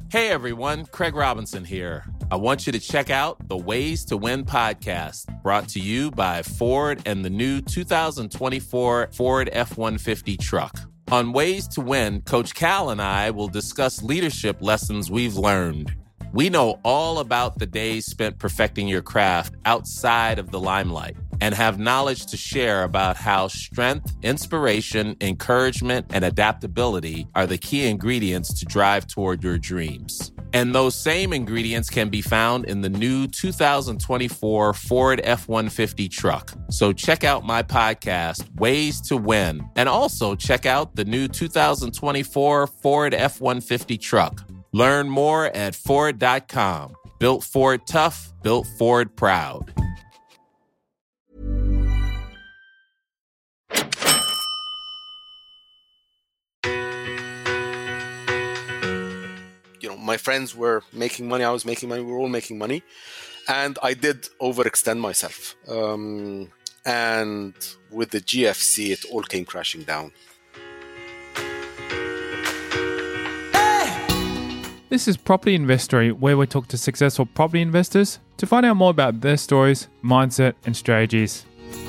Hey everyone, Craig Robinson here. I want you to check out the Ways to Win podcast, brought to you by Ford and the new 2024 Ford F-150 truck. On Ways to Win, Coach Cal and I will discuss leadership lessons we've learned. We know all about the days spent perfecting your craft outside of the limelight and have knowledge to share about how strength, inspiration, encouragement, and adaptability are the key ingredients to drive toward your dreams. And those same ingredients can be found in the new 2024 Ford F-150 truck. So check out my podcast, Ways to Win, and also check out the new 2024 Ford F-150 truck. Learn more at Ford.com. Built Ford tough, built Ford proud. My friends were making money, I was making money, we were all making money. And I did overextend myself. And with the GFC, it all came crashing down. This is Property Investory, where we talk to successful property investors to find out more about their stories, mindset, and strategies.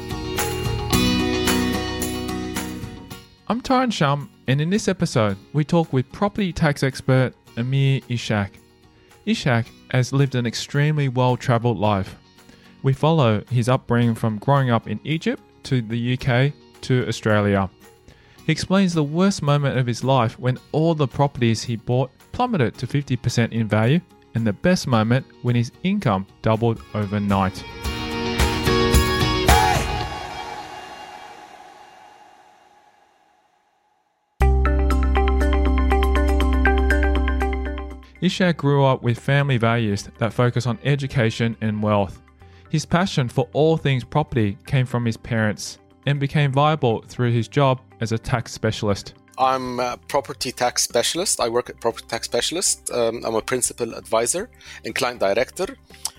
I'm Tyron Shum, and in this episode, we talk with property tax expert Amir Ishak. Ishak has lived an extremely well-travelled life. We follow his upbringing from growing up in Egypt to the UK to Australia. He explains the worst moment of his life when all the properties he bought plummeted to 50% in value, and the best moment when his income doubled overnight. Ishak grew up with family values that focus on education and wealth. His passion for all things property came from his parents and became viable through his job as a tax specialist. I'm a property tax specialist. I work at Property Tax Specialist. I'm a principal advisor and client director.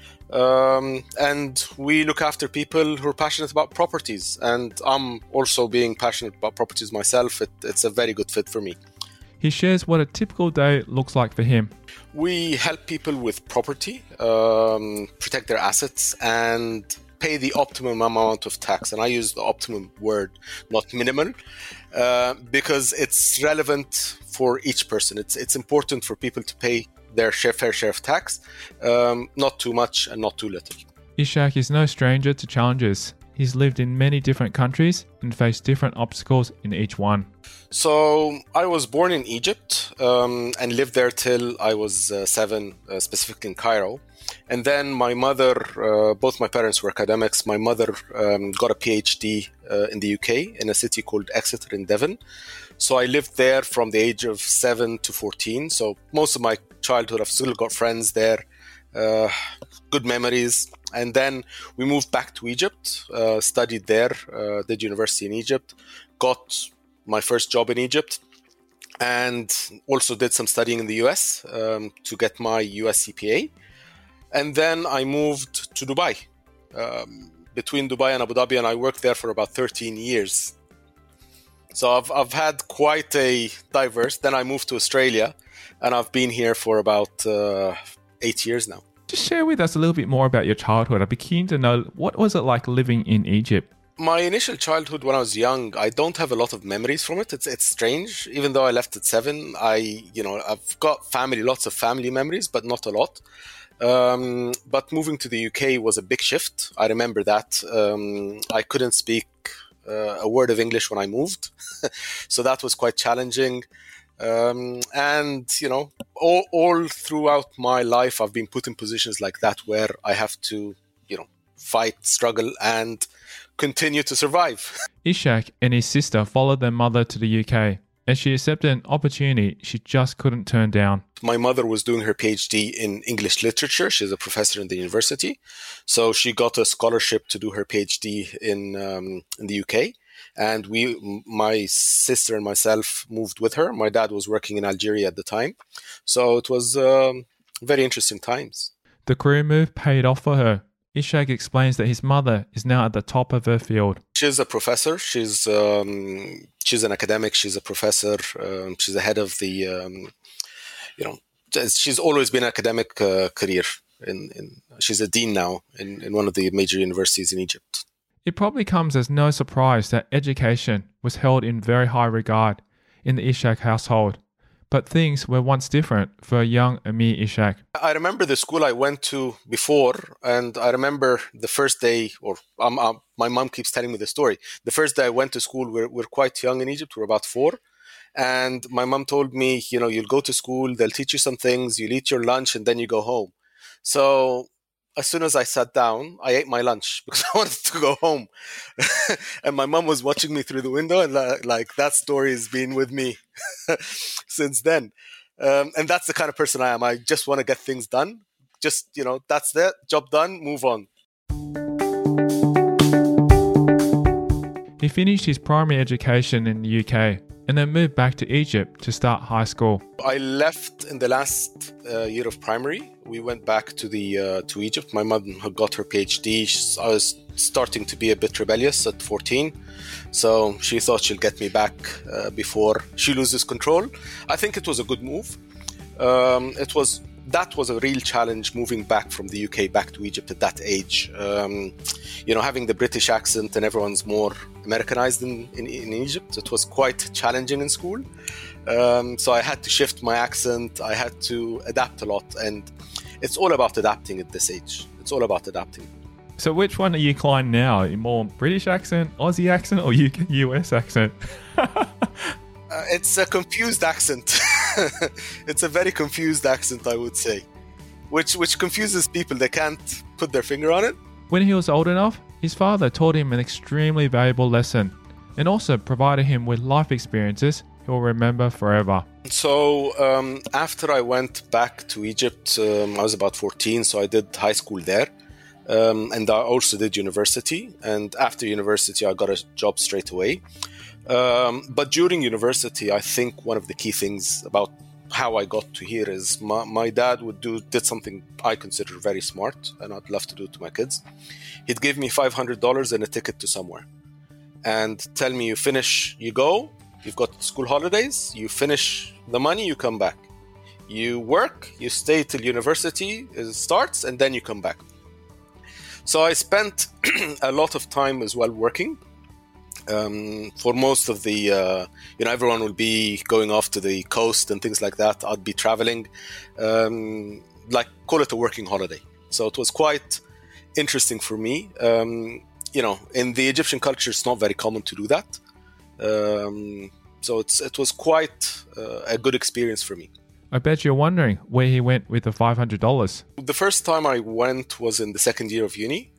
And we look after people who are passionate about properties. And I'm also being passionate about properties myself. It's a very good fit for me. He shares what a typical day looks like for him. We help people with property, protect their assets, and pay the optimum amount of tax. And I use the optimum word, not minimal, because it's relevant for each person. It's important for people to pay their fair share of tax, not too much and not too little. Ishak is no stranger to challenges. He's lived in many different countries and faced different obstacles in each one. So I was born in Egypt and lived there till I was 7, specifically in Cairo. And then my mother, both my parents were academics. My mother got a PhD in the UK in a city called Exeter in Devon. So I lived there from the age of 7 to 14. So most of my childhood, I've still got friends there, good memories. And then we moved back to Egypt, studied there, did university in Egypt, got my first job in Egypt, and also did some studying in the US to get my US CPA. And then I moved to Dubai, between Dubai and Abu Dhabi, and I worked there for about 13 years. So I've had quite a diverse. Then I moved to Australia, and I've been here for about 8 years now. Just share with us a little bit more about your childhood. I'd be keen to know, what was it like living in Egypt? My initial childhood when I was young, I don't have a lot of memories from it. It's strange. Even though I left at 7, I've got lots of family memories, but not a lot. But moving to the UK was a big shift. I remember that. I couldn't speak a word of English when I moved. So that was quite challenging. All throughout my life, I've been put in positions like that where I have to, fight, struggle, and continue to survive. Ishak and his sister followed their mother to the UK, and she accepted an opportunity she just couldn't turn down. My mother was doing her PhD in English literature. She's a professor in the university. So she got a scholarship to do her PhD in the UK. And my sister and myself moved with her. My dad was working in Algeria at the time. So it was very interesting times. The career move paid off for her. Ishak explains that his mother is now at the top of her field. She's a professor. She's an academic. She's a professor. She's the head of the she's always been an academic career. She's a dean now in one of the major universities in Egypt. It probably comes as no surprise that education was held in very high regard in the Ishak household. But things were once different for young Amir Ishak. I remember the school I went to before, and I remember the first day, or my mom keeps telling me the story. The first day I went to school, we're quite young in Egypt, we're about 4. And my mom told me, you'll go to school, they'll teach you some things, you'll eat your lunch, and then you go home. So as soon as I sat down, I ate my lunch because I wanted to go home. And my mom was watching me through the window, and like that story has been with me since then. And that's the kind of person I am. I just want to get things done. Just, that's it, job done, move on. He finished his primary education in the UK and then moved back to Egypt to start high school. I left in the last year of primary. We went back to Egypt. My mother had got her PhD. I was starting to be a bit rebellious at 14. So she thought she'll get me back before she loses control. I think it was a good move. That was a real challenge, moving back from the UK back to Egypt at that age. Having the British accent, and everyone's more Americanized in Egypt. It was quite challenging in school. So I had to shift my accent. I had to adapt a lot. And it's all about adapting at this age. It's all about adapting. So which one are you inclined now? A more British accent, Aussie accent, or US accent? It's a confused accent. It's a very confused accent, I would say, which confuses people. They can't put their finger on it. When he was old enough, his father taught him an extremely valuable lesson and also provided him with life experiences he'll remember forever. So after I went back to Egypt, I was about 14, so I did high school there. And I also did university. And after university, I got a job straight away. But during university, I think one of the key things about how I got to here is my dad did something I consider very smart, and I'd love to do it to my kids. He'd give me $500 and a ticket to somewhere and tell me, you finish, you go, you've got school holidays, you finish the money, you come back. You work, you stay till university starts, and then you come back. So I spent a lot of time as well working. For most of the, everyone will be going off to the coast and things like that. I'd be traveling, call it a working holiday. So it was quite interesting for me. In the Egyptian culture, it's not very common to do that. So it was quite a good experience for me. I bet you're wondering where he went with the $500. The first time I went was in the second year of uni.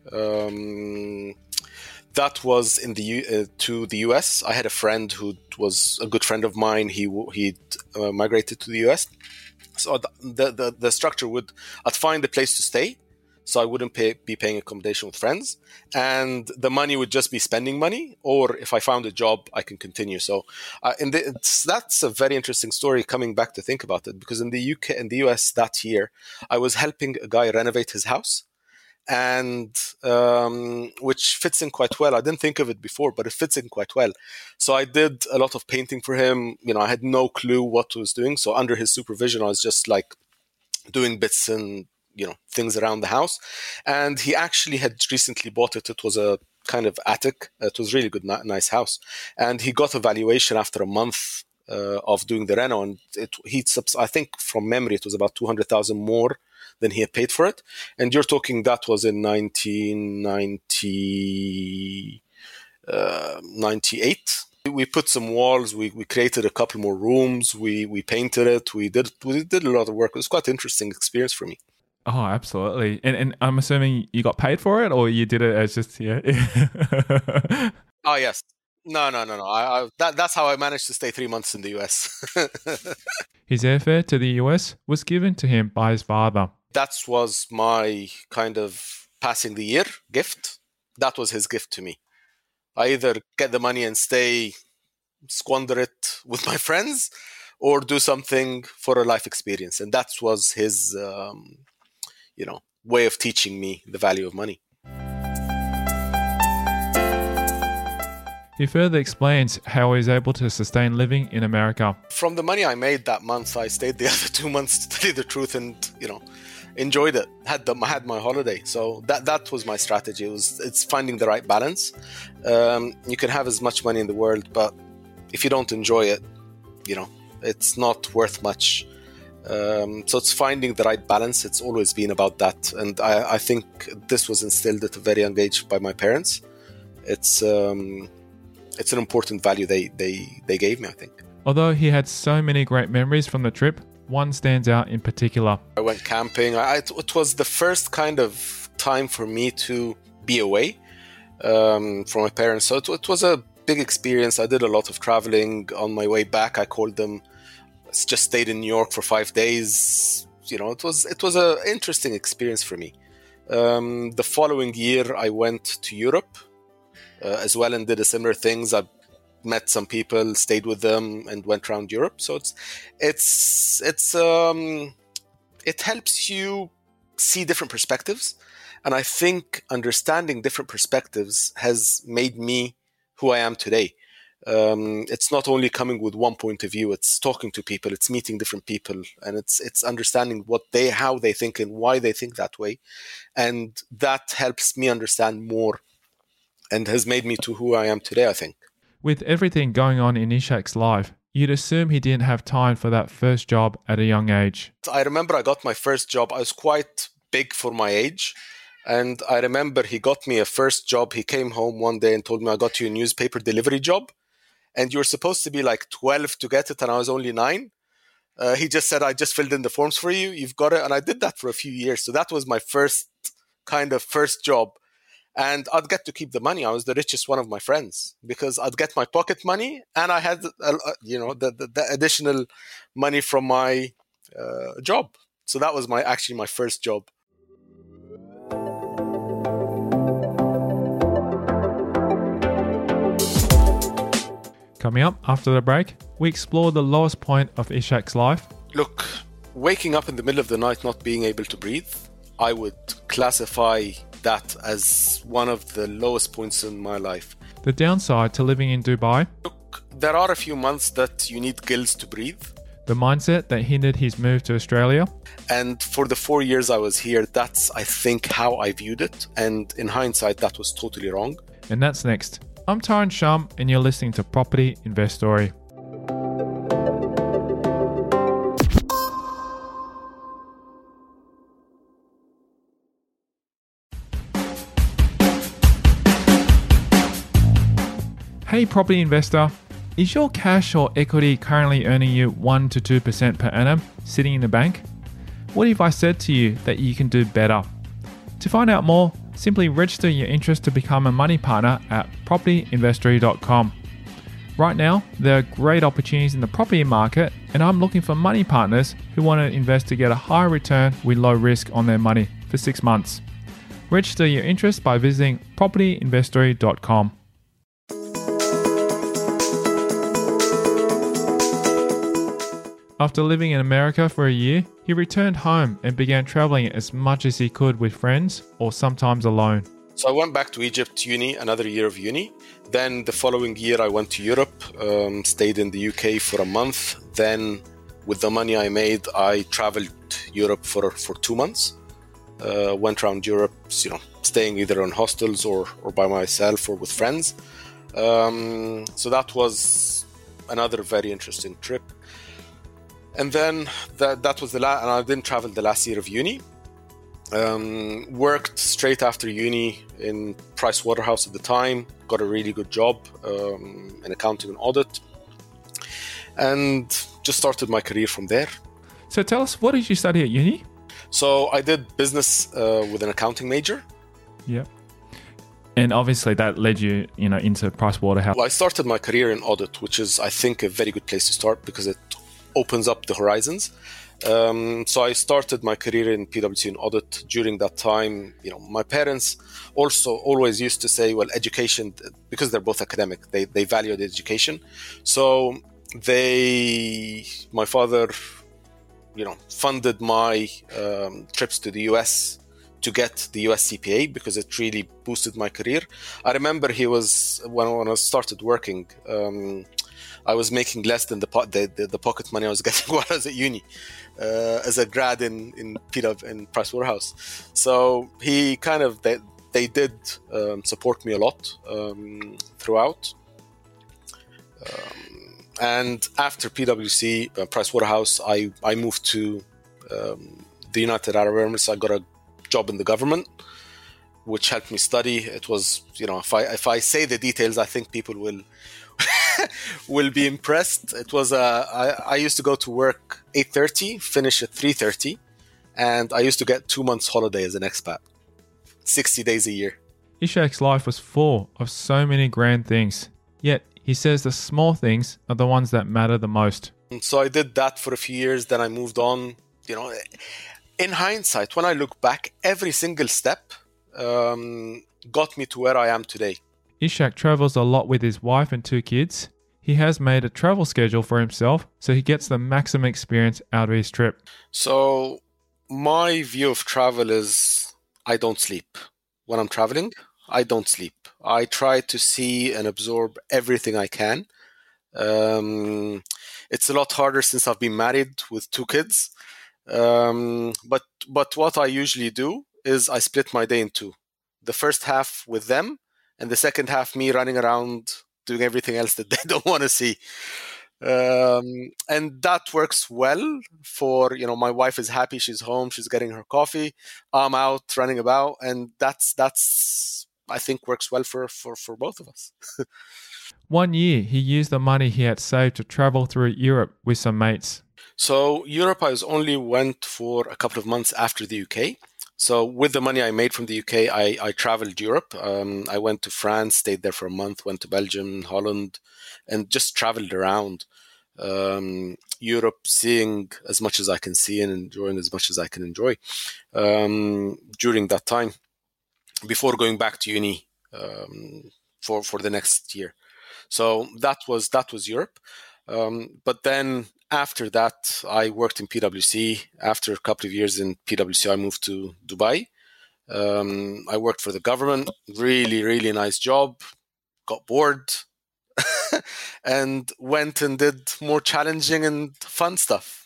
That was to the US. I had a friend who was a good friend of mine. He'd migrated to the US. So the structure I'd find a place to stay, so I wouldn't be paying accommodation with friends, and the money would just be spending money. Or if I found a job, I can continue. So that's a very interesting story. Coming back to think about it, because in the UK and the US that year, I was helping a guy renovate his house. And which fits in quite well. I didn't think of it before, but it fits in quite well. So I did a lot of painting for him. I had no clue what I was doing. So under his supervision, I was just like doing bits and things around the house. And he actually had recently bought it. It was a kind of attic. It was really good, nice house. And he got a valuation after a month of doing the reno, and I think from memory it was about 200,000 more than he had paid for it. And you're talking that was in 1998. We put some walls, we created a couple more rooms, we painted it, we did a lot of work. It was quite an interesting experience for me. Oh, absolutely. And I'm assuming you got paid for it, or you did it as just, yeah. Oh, yes. No. That's how I managed to stay 3 months in the US. His airfare to the US was given to him by his father. That was my kind of passing the year gift. That was his gift to me. I either get the money and squander it with my friends, or do something for a life experience. And that was his, way of teaching me the value of money. He further explains how he is able to sustain living in America. From the money I made that month, I stayed the other 2 months, to tell you the truth, and enjoyed it. Had my holiday. So that was my strategy. It's finding the right balance. You can have as much money in the world, but if you don't enjoy it, it's not worth much. So it's finding the right balance. It's always been about that, and I think this was instilled at a very young age by my parents. It's an important value they gave me, I think. Although he had so many great memories from the trip, one stands out in particular. I went camping. It was the first kind of time for me to be away from my parents. So it was a big experience. I did a lot of traveling. On my way back, I called them. Just stayed in New York for 5 days. It was an interesting experience for me. The following year, I went to Europe as well and did a similar things. I met some people, stayed with them, and went around Europe. So it helps you see different perspectives, and I think understanding different perspectives has made me who I am today. It's not only coming with one point of view; it's talking to people, it's meeting different people, and it's understanding how they think and why they think that way, and that helps me understand more, and has made me to who I am today, I think. With everything going on in Ishak's life, you'd assume he didn't have time for that first job at a young age. I remember I got my first job. I was quite big for my age. And I remember he got me a first job. He came home one day and told me, I got you a newspaper delivery job. And you're supposed to be like 12 to get it. And I was only 9. He just said, I just filled in the forms for you. You've got it. And I did that for a few years. So that was my first job. And I'd get to keep the money. I was the richest one of my friends because I'd get my pocket money and I had, the additional money from my job. So that was my first job. Coming up after the break, we explore the lowest point of Ishak's life. Look, waking up in the middle of the night not being able to breathe, I would classify that as one of the lowest points in my life. The downside to living in Dubai. Look, there are a few months that you need gills to breathe. The mindset that hindered his move to Australia. And for the 4 years I was here, that's, I think, how I viewed it. And in hindsight, that was totally wrong. And that's next. I'm Tyron Shum, and you're listening to Property Investory. Hey property investor, is your cash or equity currently earning you 1 to 2% per annum sitting in the bank? What if I said to you that you can do better? To find out more, simply register your interest to become a money partner at propertyinvestory.com. Right now, there are great opportunities in the property market, and I'm looking for money partners who want to invest to get a higher return with low risk on their money for 6 months. Register your interest by visiting propertyinvestory.com. After living in America for a year, he returned home and began traveling as much as he could with friends or sometimes alone. So I went back to Egypt, another year of uni. Then the following year I went to Europe, stayed in the UK for a month. Then with the money I made, I traveled Europe for 2 months. Went around Europe, staying either in hostels or by myself or with friends. So that was another very interesting trip. And then that was and I didn't travel the last year of uni. Worked straight after uni in Price Waterhouse at the time. Got a really good job in accounting and audit. And just started my career from there. So tell us, what did you study at uni? So I did business with an accounting major. Yeah. And obviously that led you, into Price Waterhouse. Well, I started my career in audit, which is, I think, a very good place to start because it opens up the horizons. So I started my career in PwC in audit. During that time, my parents also always used to say, well, education, because they're both academic, they valued education. So my father, funded my trips to the US to get the US CPA because it really boosted my career. I remember he was, when I started working, I was making less than the pocket money I was getting while I was at uni as a grad in Pricewaterhouse. So he kind of, they did support me a lot throughout. And after PwC, Pricewaterhouse, I moved to the United Arab Emirates. I got a job in the government, which helped me study. It was, if I say the details, I think people will be impressed. It was I used to go to work 8:30, finish at 3:30, and I used to get 2 months holiday as an expat, 60 days a year. Ishak's life was full of so many grand things, yet he says the small things are the ones that matter the most. And so I did that for a few years, then I moved on. In hindsight, when I look back, every single step got me to where I am today. Ishak travels a lot with his wife and 2 kids. He has made a travel schedule for himself so he gets the maximum experience out of his trip. So my view of travel is I don't sleep. When I'm traveling, I don't sleep. I try to see and absorb everything I can. It's a lot harder since I've been married with 2 kids. But what I usually do is I split my day in 2. The first half with them, and the second half me running around doing everything else that they don't want to see. And that works well for, my wife is happy, she's home, she's getting her coffee, I'm out running about, and that's I think works well for both of us. 1 year, he used the money he had saved to travel through Europe with some mates. So Europe, I only went for a couple of months after the UK. So with the money I made from the UK, I traveled Europe. I went to France, stayed there for a month, went to Belgium, Holland, and just traveled around Europe, seeing as much as I can see and enjoying as much as I can enjoy during that time before going back to uni for the next year. So that was Europe. But then after that, I worked in PwC. After a couple of years in PwC, I moved to Dubai. I worked for the government. Really, really nice job. Got bored and went and did more challenging and fun stuff.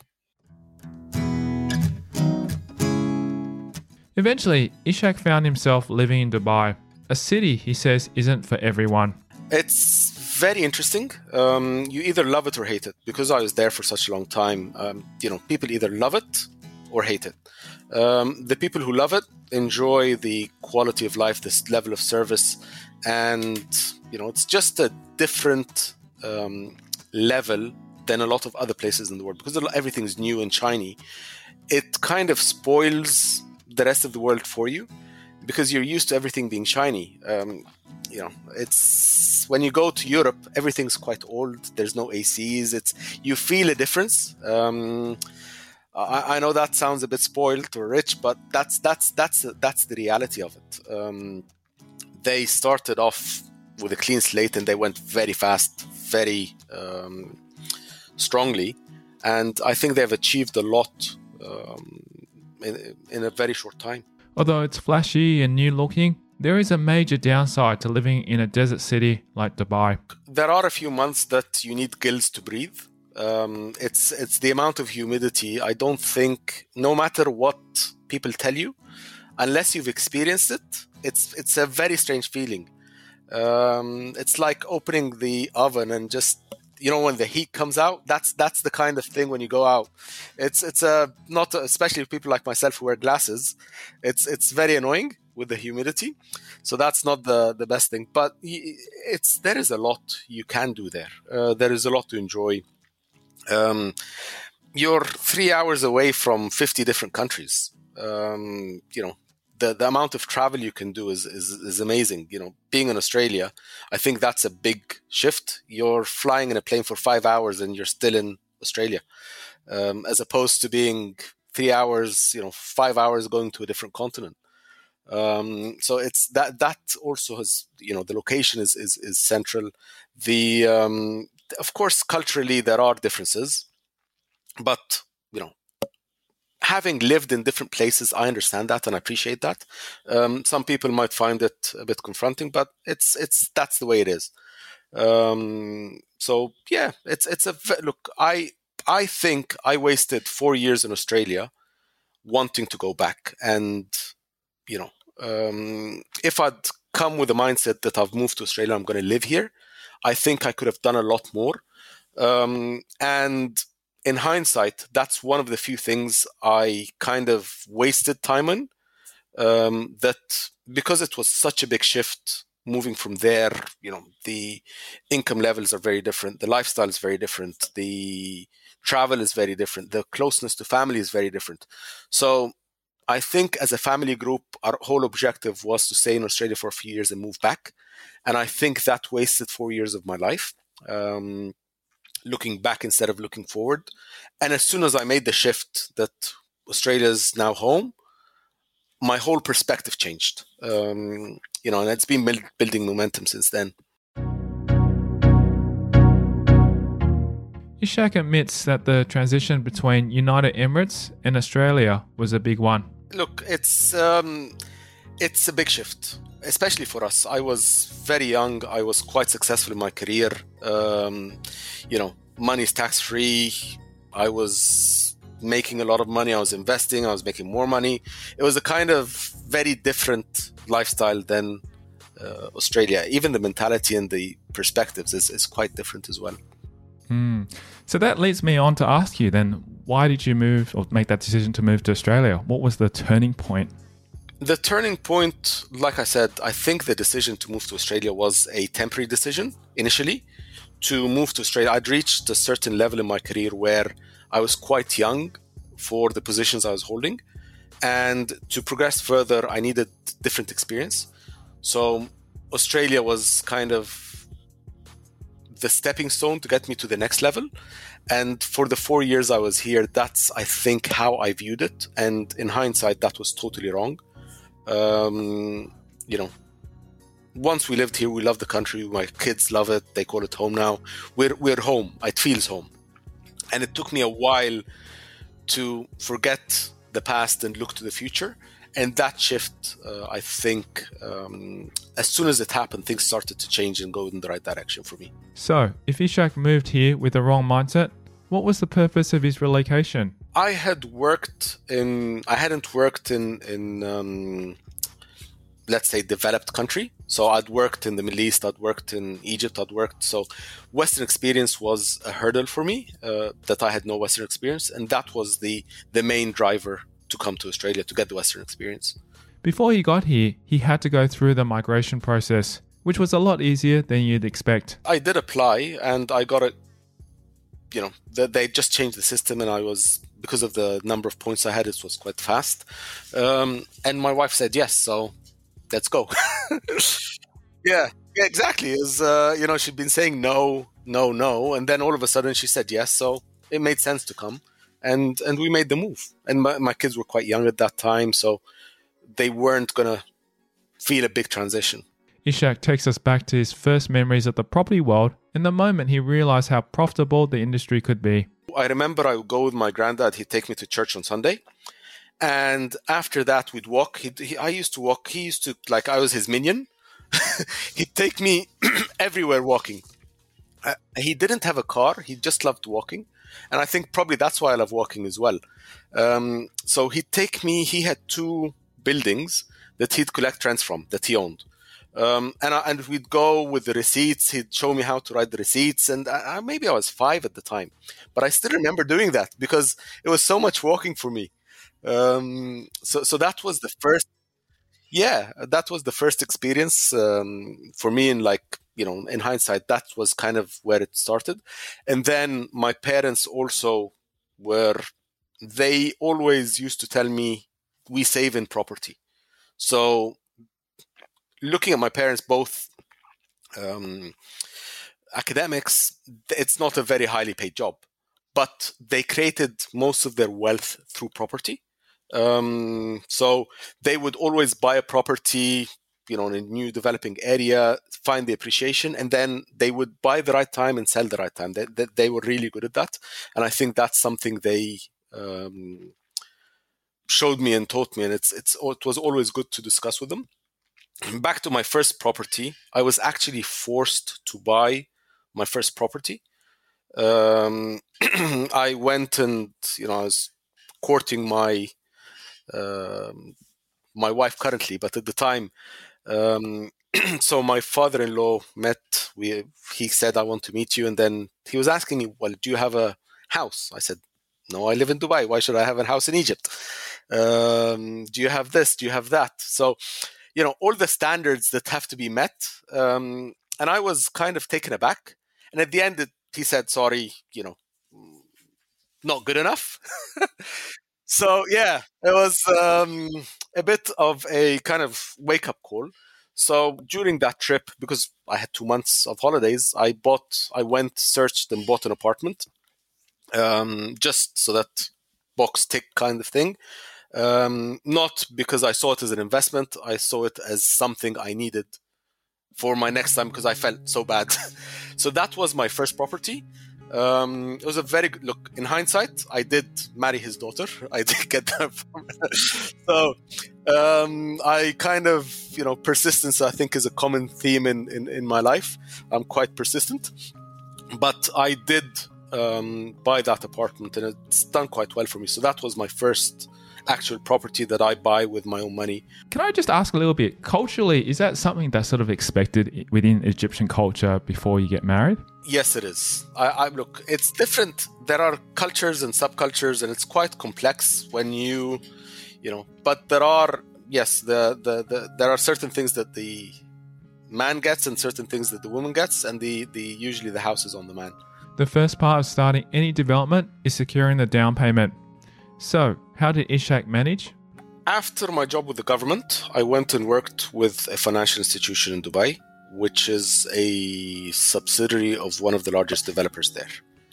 Eventually, Ishak found himself living in Dubai, a city he says isn't for everyone. It's very interesting. You either love it or hate it. Because I was there for such a long time, people either love it or hate it. The people who love it enjoy the quality of life, this level of service, and it's just a different level than a lot of other places in the world. Because everything's new and shiny, it kind of spoils the rest of the world for you because you're used to everything being shiny. It's when you go to Europe, everything's quite old. There's no ACs. You feel a difference. I know that sounds a bit spoiled or rich, but that's the reality of it. They started off with a clean slate and they went very fast, very strongly, and I think they've achieved a lot in a very short time. Although it's flashy and new looking, there is a major downside to living in a desert city like Dubai. There are a few months that you need gills to breathe. It's the amount of humidity. I don't think, no matter what people tell you, unless you've experienced it, it's a very strange feeling. It's like opening the oven and just, when the heat comes out, that's the kind of thing when you go out. It's not, especially people like myself who wear glasses, it's very annoying with the humidity. So that's not the best thing. But there is a lot you can do there. There is a lot to enjoy. You're 3 hours away from 50 different countries. The amount of travel you can do is amazing. Being in Australia, I think that's a big shift. You're flying in a plane for 5 hours and you're still in Australia, as opposed to being 3 hours, 5 hours going to a different continent. So it's that also has, the location is central. Of course, culturally there are differences, but having lived in different places, I understand that and I appreciate that. Some people might find it a bit confronting, but that's the way it is. So yeah, look. I think I wasted 4 years in Australia wanting to go back, and if I'd come with the mindset that I've moved to Australia, I'm going to live here, I think I could have done a lot more. And in hindsight, that's one of the few things I kind of wasted time on. That because it was such a big shift moving from there, the income levels are very different, the lifestyle is very different, the travel is very different, the closeness to family is very different. So I think as a family group, our whole objective was to stay in Australia for a few years and move back. And I think that wasted 4 years of my life, looking back instead of looking forward. And as soon as I made the shift that Australia is now home, my whole perspective changed. And it's been building momentum since then. Ishak admits that the transition between United Emirates and Australia was a big one. Look, it's a big shift, especially for us. I was very young. I was quite successful in my career. Money is tax-free. I was making a lot of money. I was investing. I was making more money. It was a kind of very different lifestyle than Australia. Even the mentality and the perspectives is quite different as well. So that leads me on to ask you then, why did you move or make that decision to move to Australia? What was the turning point? The turning point, like I said, I think the decision to move to Australia was a temporary decision initially. To move to Australia, I'd reached a certain level in my career where I was quite young for the positions I was holding. And to progress further, I needed different experience. So Australia was kind of the stepping stone to get me to the next level. And for the 4 years I was here, that's, I think, how I viewed it. And in hindsight, that was totally wrong. Once we lived here, we love the country. My kids love it. They call it home now. We're home. It feels home. And it took me a while to forget the past and look to the future. And that shift, I think, as soon as it happened, things started to change and go in the right direction for me. So, if Ishak moved here with the wrong mindset, what was the purpose of his relocation? I hadn't worked in let's say, developed country. So I'd worked in the Middle East, I'd worked in Egypt, so Western experience was a hurdle for me, that I had no Western experience. And that was the main driver to come to Australia, to get the Western experience. Before he got here, he had to go through the migration process, which was a lot easier than you'd expect. I did apply and I got it, they just changed the system, and I was, because of the number of points I had, it was quite fast. And my wife said yes, so let's go. Yeah, exactly. She'd been saying no, and then all of a sudden she said yes, so it made sense to come, and we made the move. And my kids were quite young at that time, so they weren't gonna feel a big transition. Ishak takes us back to his first memories of the property world and the moment he realized how profitable the industry could be. I remember I would go with my granddad. He'd take me to church on Sunday. And after that, we'd walk. I used to walk. He used to, like, I was his minion. He'd take me everywhere walking. He didn't have a car. He just loved walking. And I think probably that's why I love walking as well. So he'd take me. He had 2 buildings that he'd collect rents from, that he owned. And we'd go with the receipts. He'd show me how to write the receipts. And maybe I was 5 at the time. But I still remember doing that because it was so much walking for me. So that was the first, that was the first experience for me. And in hindsight, that was kind of where it started. And then my parents also they always used to tell me, we save in property. So looking at my parents, both academics, it's not a very highly paid job, but they created most of their wealth through property. So they would always buy a property, in a new developing area, find the appreciation, and then they would buy the right time and sell the right time. They were really good at that. And I think that's something they showed me and taught me, and it was always good to discuss with them. Back to my first property, I was actually forced to buy my first property. I went and I was courting my my wife currently, but at the time, so my father-in-law met. He said, "I want to meet you," and then he was asking me, "Well, do you have a house?" I said, "No, I live in Dubai. Why should I have a house in Egypt? Do you have this? Do you have that?" So, all the standards that have to be met. And I was kind of taken aback. And at the end, he said, "Sorry, not good enough." So yeah, it was a bit of a kind of wake-up call. So during that trip, because I had 2 months of holidays, I went, searched, and bought an apartment, just so that box tick kind of thing. Not because I saw it as an investment. I saw it as something I needed for my next time because I felt so bad. So that was my first property. It was a very good look. In hindsight, I did marry his daughter. I did get that from her. So I kind of, persistence, I think, is a common theme in my life. I'm quite persistent. But I did buy that apartment, and it's done quite well for me. So that was my first actual property that I buy with my own money. Can I just ask a little bit, culturally, is that something that's sort of expected within Egyptian culture before you get married? Yes, it is. I look, it's different. There are cultures and subcultures, and it's quite complex when but there are, yes, there are certain things that the man gets and certain things that the woman gets, and usually the house is on the man. The first part of starting any development is securing the down payment. So, how did Ishak manage? After my job with the government, I went and worked with a financial institution in Dubai, which is a subsidiary of one of the largest developers there.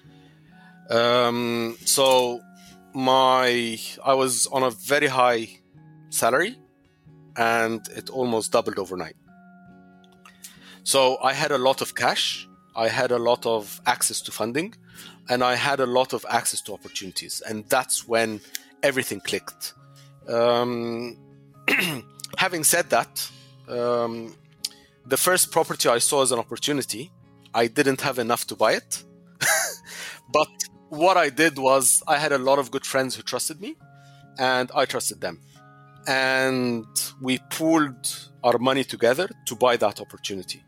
So I was on a very high salary, and it almost doubled overnight. So I had a lot of cash, I had a lot of access to funding, and I had a lot of access to opportunities. And that's when everything clicked. Having said that, the first property I saw as an opportunity, I didn't have enough to buy it. But what I did was I had a lot of good friends who trusted me, and I trusted them. And we pooled our money together to buy that opportunity.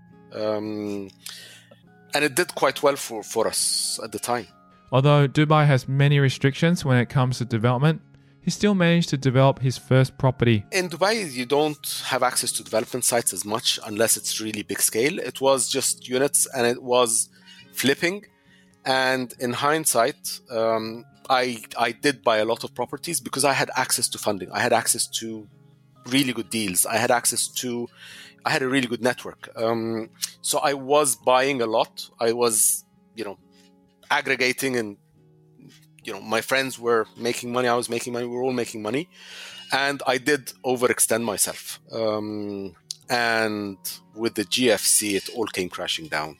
And it did quite well for us at the time. Although Dubai has many restrictions when it comes to development, he still managed to develop his first property. In Dubai, you don't have access to development sites as much unless it's really big scale. It was just units, and it was flipping. And in hindsight, I did buy a lot of properties because I had access to funding. I had access to really good deals. I had a really good network. So I was buying a lot. I was, aggregating, and, my friends were making money. I was making money. We were all making money. And I did overextend myself. And with the GFC, it all came crashing down.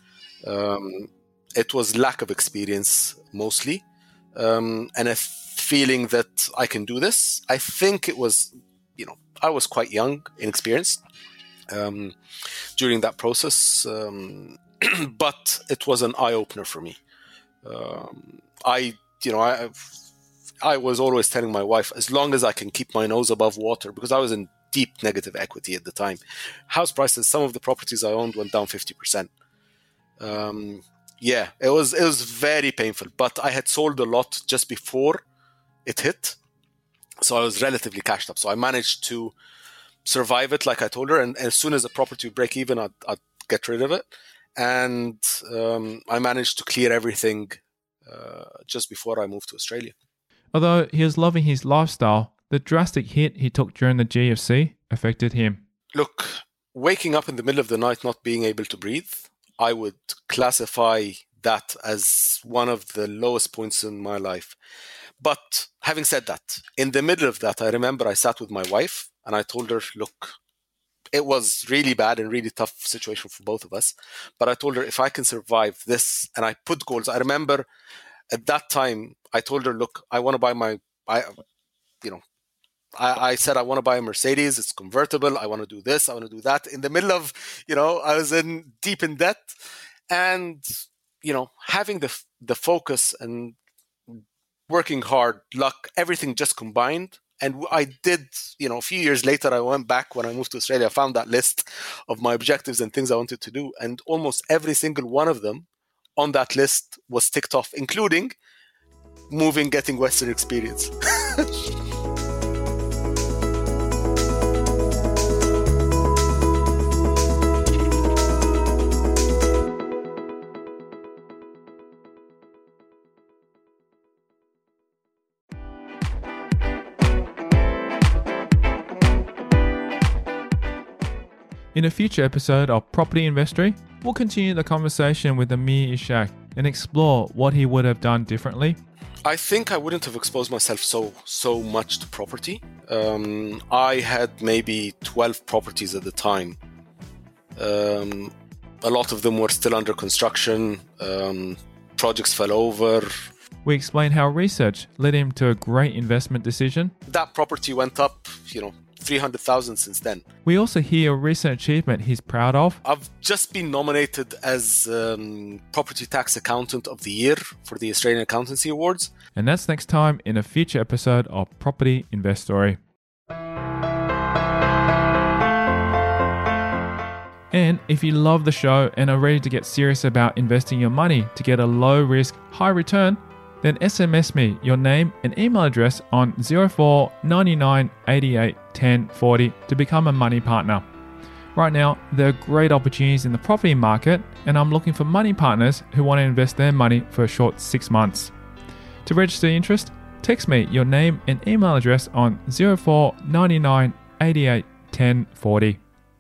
It was lack of experience mostly, and a feeling that I can do this. I think it was, I was quite young, inexperienced during that process, but it was an eye-opener for me. I was always telling my wife, as long as I can keep my nose above water, because I was in deep negative equity at the time. House prices, some of the properties I owned went down 50%. Yeah, it was very painful, but I had sold a lot just before it hit. So I was relatively cashed up. So I managed to survive it, like I told her. And as soon as the property would break even, I'd get rid of it. And I managed to clear everything just before I moved to Australia. Although he was loving his lifestyle, the drastic hit he took during the GFC affected him. Look, waking up in the middle of the night not being able to breathe, I would classify that as one of the lowest points in my life. But having said that, in the middle of that, I remember I sat with my wife and I told her, look, it was really bad and really tough situation for both of us. But I told her, if I can survive this, and I put goals. I remember at that time, I told her, look, I want to buy I said, I want to buy a Mercedes. It's convertible. I want to do this. I want to do that. In the middle of, I was deep in debt, and, having the focus and working hard, luck, everything just combined. And I did, a few years later, I went back when I moved to Australia, I found that list of my objectives and things I wanted to do. And almost every single one of them on that list was ticked off, including moving, getting Western experience. In a future episode of Property Investory, we'll continue the conversation with Amir Ishak and explore what he would have done differently. I think I wouldn't have exposed myself so much to property. I had maybe 12 properties at the time. A lot of them were still under construction. Projects fell over. We explain how research led him to a great investment decision. That property went up, 300,000 since then. We also hear a recent achievement he's proud of. I've just been nominated as Property Tax Accountant of the Year for the Australian Accountancy Awards. And that's next time in a future episode of Property Investory. And if you love the show and are ready to get serious about investing your money to get a low risk, high return, then SMS me your name and email address on 04 99 88 10 40 to become a money partner. Right now, there are great opportunities in the property market, and I'm looking for money partners who want to invest their money for a short 6 months. To register interest, text me your name and email address on 04 99 88 10 40.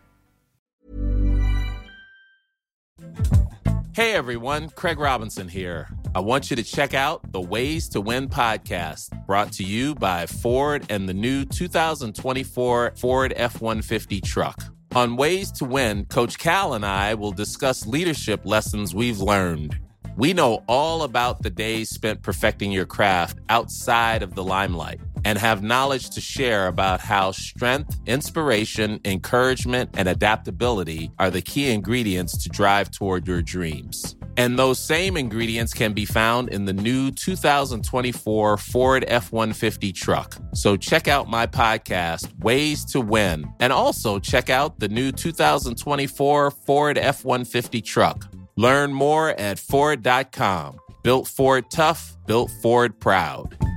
Hey everyone, Craig Robinson here. I want you to check out the Ways to Win podcast, brought to you by Ford and the new 2024 Ford F-150 truck. On Ways to Win, Coach Cal and I will discuss leadership lessons we've learned. We know all about the days spent perfecting your craft outside of the limelight and have knowledge to share about how strength, inspiration, encouragement, and adaptability are the key ingredients to drive toward your dreams. And those same ingredients can be found in the new 2024 Ford F-150 truck. So check out my podcast, Ways to Win, and also check out the new 2024 Ford F-150 truck. Learn more at Ford.com. Built Ford tough, built Ford proud.